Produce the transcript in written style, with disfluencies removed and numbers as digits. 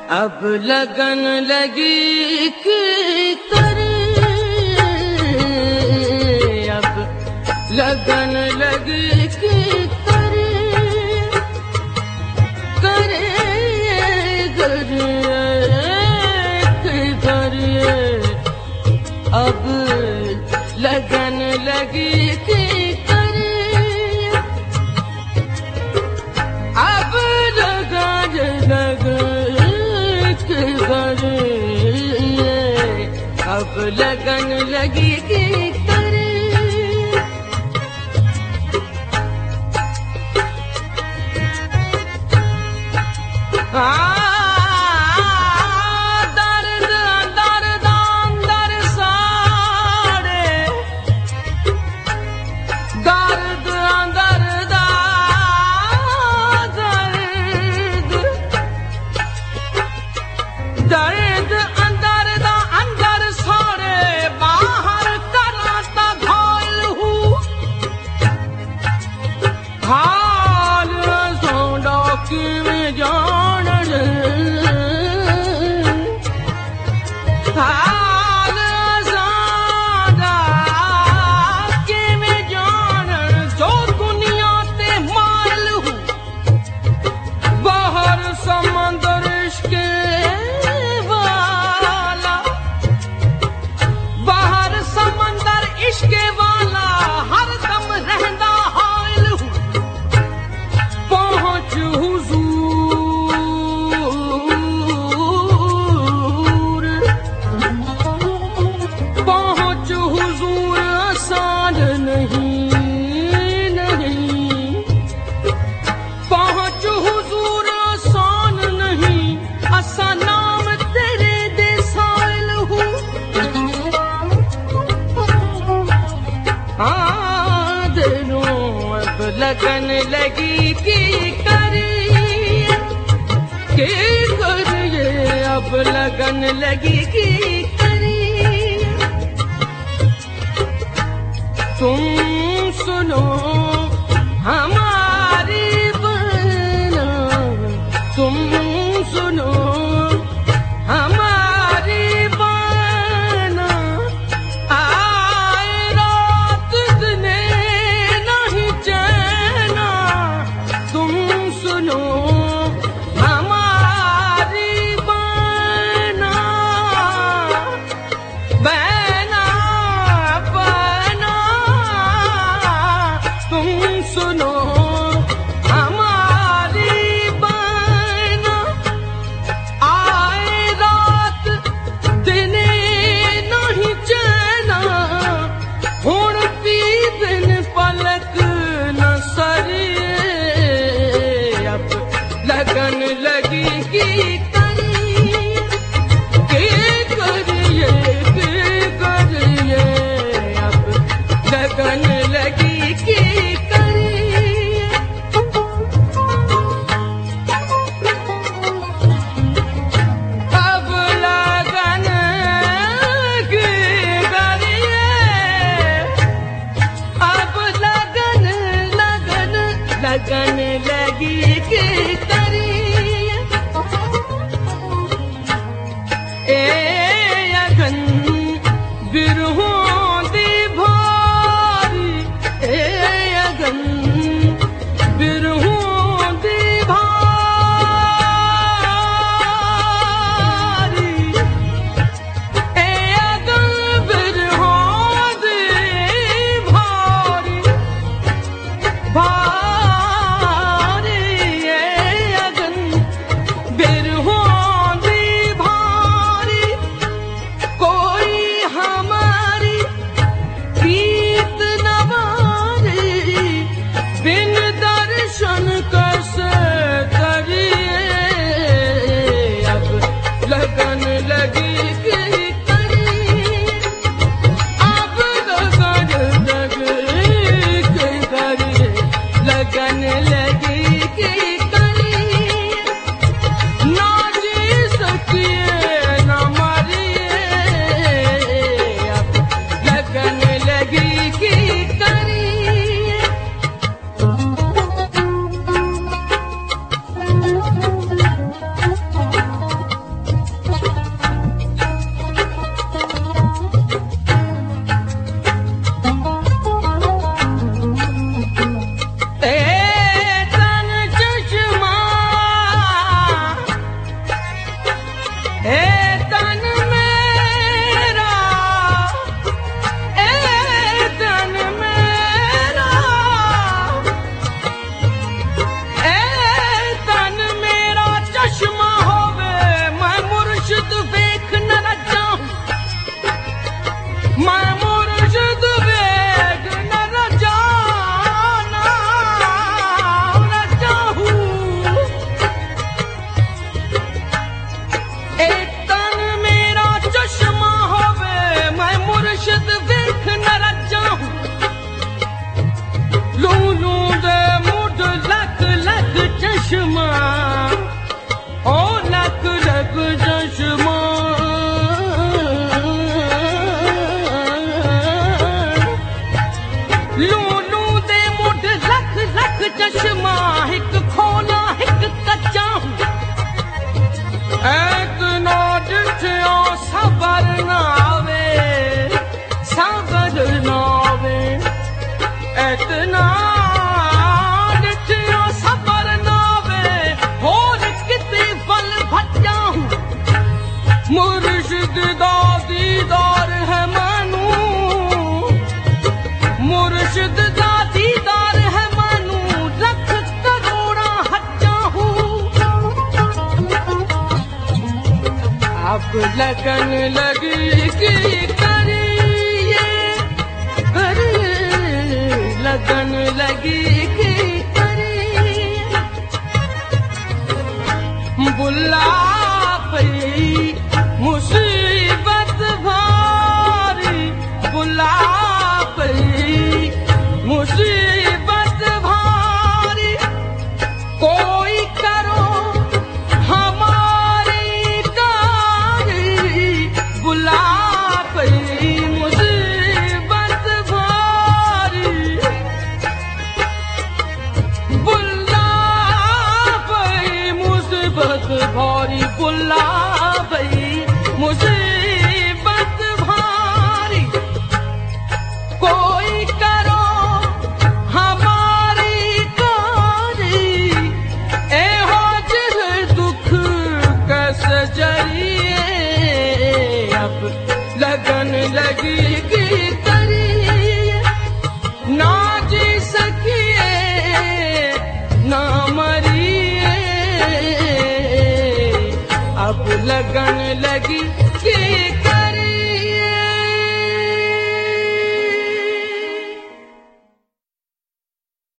अब लगन लगी कि करे, अब लगन लगी कि करे, करे करे, अब लगन लगी कि करे, अब लगन अब लगन लगी कि करे। दर्द दर्द अंदर साड़े, दर्द अंदर दर्द अंदर दा अंदर सारे बाहर कराता घायल हूँ, हाल सोडा की में जान, हाल सोडा की में जान, जो दुनिया ते मायल हूँ, बाहर समंदर के इश्के वाला हर दम रहंदा हायल हूँ, पहुँच हुजूर, पहुँच हुजूर आसान नहीं, नहीं पहुँच हुजूर आसान नहीं, आसान नाम तेरे दे साइल हूँ। अब लगन लगी कि करे, अब लगन लगी कि करे। तुम सुनो हमारी बहना, तुम सुनो हमारी बहना, आए रात दिने नहीं चैना, तुम सुनो हमारी बहना, बहना बहना, तुम सुनो हमारी बहना, आए रात दिने नहीं चैना, हुण पी दिन पलक न सरिए, अब लगन लगी कि करिए, अब लगन लगी कि करिए। अब लगन की करिए, अब लगन लगन लगन लगी कि करिए। ए अगन बिरहों दी भारी, ए अब लगन लगी कि करिए करिए लगन लगी कि करिए बुला पई मुसीबत भारी बुला पई मुसीबत भारी कोई करो हमारी कारी बुला पई मुसीबत भारी बुला पई मुसीबत भारी बुला पई मुसीबत भारी कोई करो हमारी कारी ए हो जिस दुख कैसे जरिए अब लगन लगी कि करिए ना जी सकिए ना मरिए अब लगन लगी कि